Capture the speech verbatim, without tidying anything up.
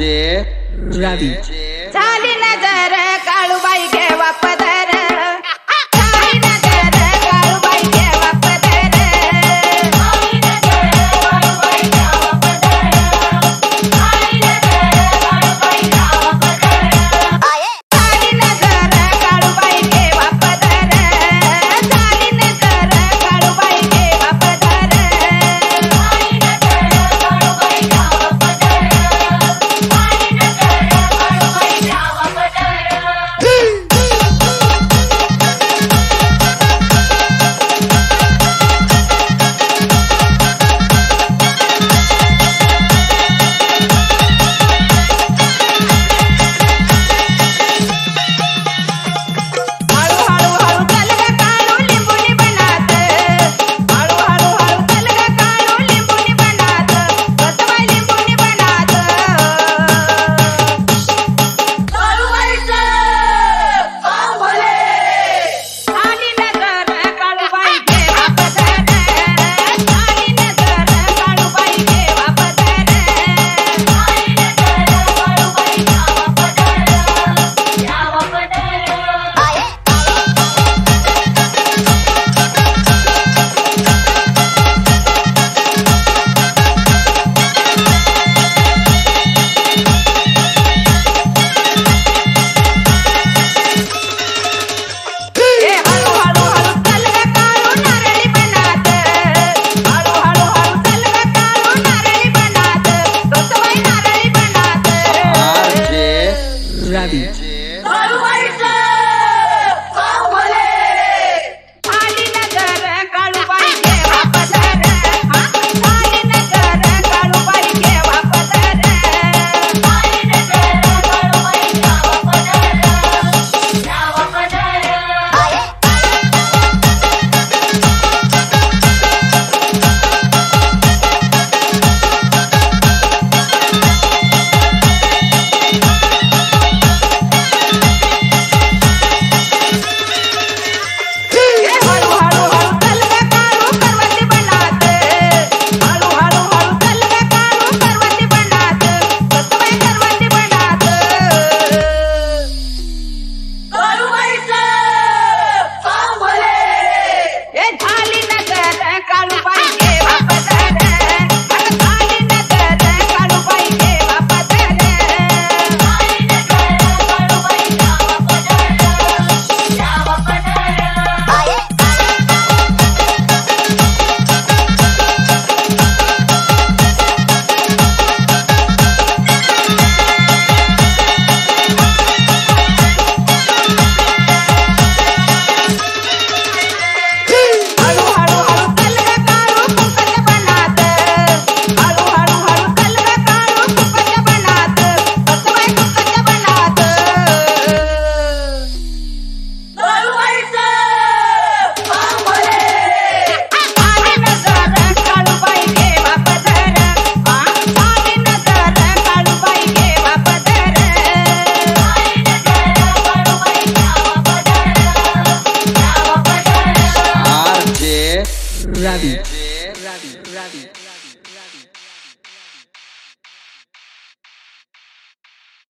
रवि झाली नजर काळूबाई घेवा पदर झाली नजर काळूबाई घेवा पदर झाली नजर काळूबाई घेवा पदर झाली नजर काळूबाई घेवा पदर झाली नजर काळूबाई घेवा पदर झाली नजर काळूबाई घेवा पदर झाली नजर काळूबाई घेवा पदर झाली नजर काळूबाई घेवा पदर हळू हळू हळू चल ग काळू लिंबुनी बनात हळू हळू हळू चल ग काळू लिंबुनी बनात बसवाय लिंबुनी बनात काळूबाईचं काम भले झाली नजर काळूबाई घेवा पदर झाली नजर काळूबाई घेवा पदर झाली नजर काळूबाई घेवा पदर घेवा पदर ए हळू हळू हळू चल ग काळू नारळी बनात हळू हळू हळू चल ग काळू नारळी बनात बसवाय नारळी बनात रवि